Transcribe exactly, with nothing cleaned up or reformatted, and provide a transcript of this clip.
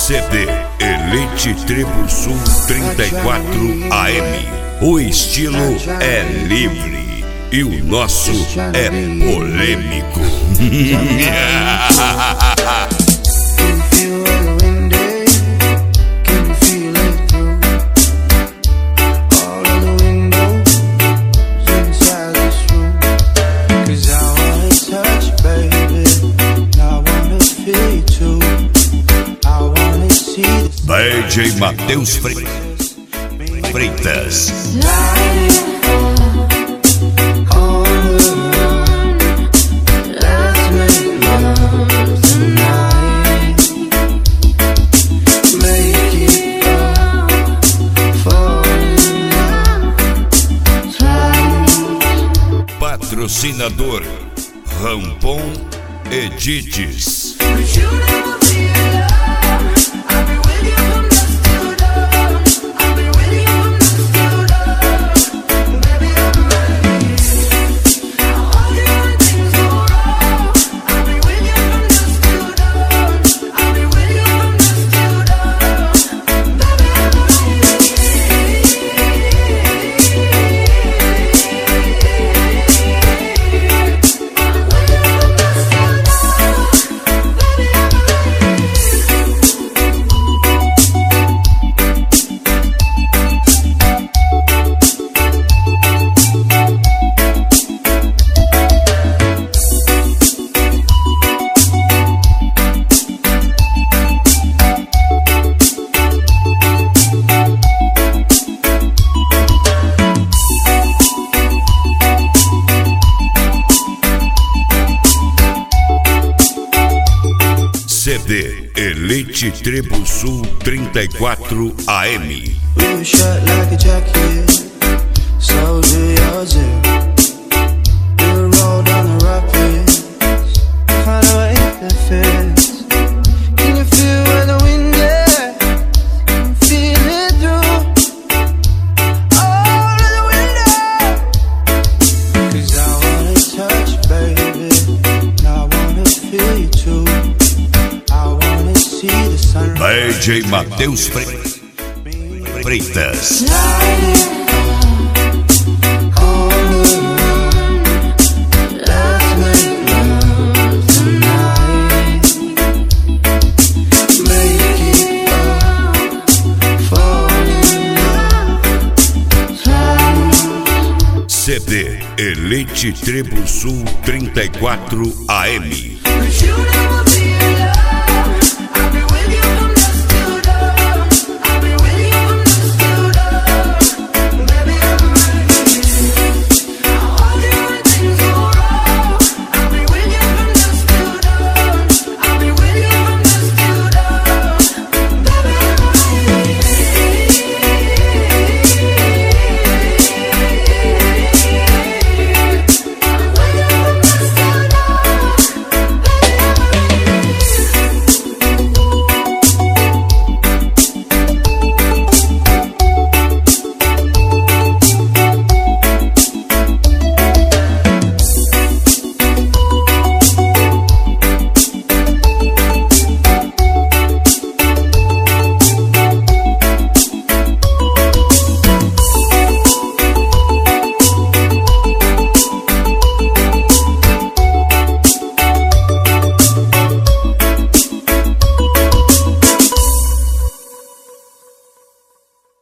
C D Elite Tribo Sul trinta e quatro A M. O estilo é livre e o nosso é polêmico. D J Matheus Freitas. Patrocinador Rampon Edits. C D Elite Tribo Sul trinta e quatro A M. D J Matheus Freitas. C D Elite Tribo Sul trinta e quatro A M.